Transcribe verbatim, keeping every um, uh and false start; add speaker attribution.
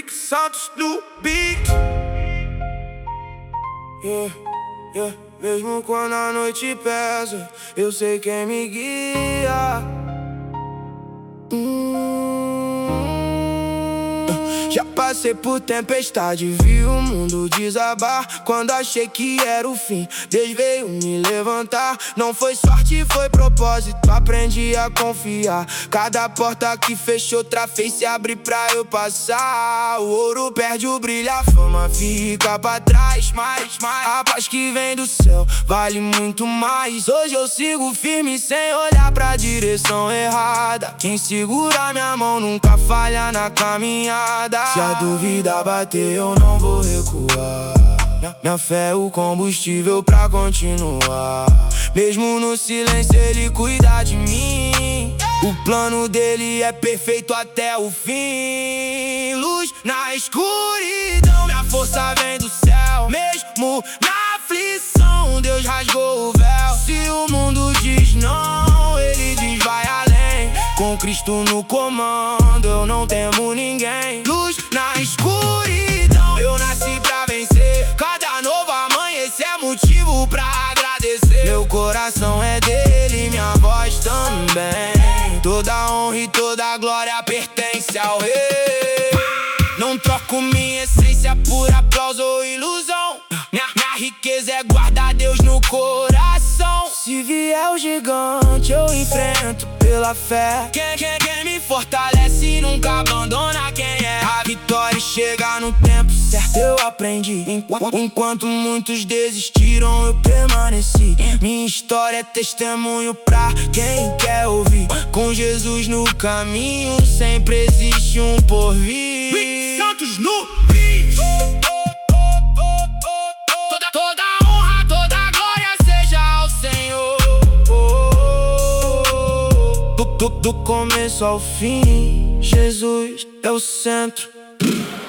Speaker 1: Rick Santos no beat. Yeah, yeah. Mesmo quando a noite pesa, eu sei quem me guia. Já passei por tempestade, vi o mundo desabar. Quando achei que era o fim, Deus veio me levantar. Não foi sorte, foi propósito, aprendi a confiar. Cada porta que fechou, outra fez se abre pra eu passar. O ouro perde o brilho, a fama fica pra trás. Mas, mas a paz que vem do céu vale muito mais. Hoje eu sigo firme sem olhar pra direção errada. Quem segura minha mão nunca falha na caminhada. Se a dúvida bater, eu não vou recuar. Minha fé é o combustível pra continuar. Mesmo no silêncio ele cuida de mim. O plano dele é perfeito até o fim. Luz na escuridão, minha força vem do céu. Mesmo na aflição, Deus rasgou o véu. Se o mundo diz não, ele diz vai além. Com Cristo no comando, eu não temo ninguém. Luz na escuridão, eu nasci pra vencer. Cada novo amanhecer é motivo pra agradecer. Meu coração é dele, minha voz também. Toda honra e toda glória pertence ao rei. Não troco minha essência por aplauso ou ilusão. Minha, minha riqueza é guardar Deus no coração. Se vier o gigante, eu enfrento pela fé. Quem, quem, quem me fortalece nunca abandona quem é. A vitória chega no tempo certo, eu aprendi. Enquanto, enquanto muitos desistiram, eu permaneci. Minha história é testemunho pra quem quer ouvir. Com Jesus no caminho, sempre existe um porvir. Rick Santos no beat. Toda, toda honra, toda glória seja ao Senhor. Do, do, do começo ao fim, Jesus é o centro.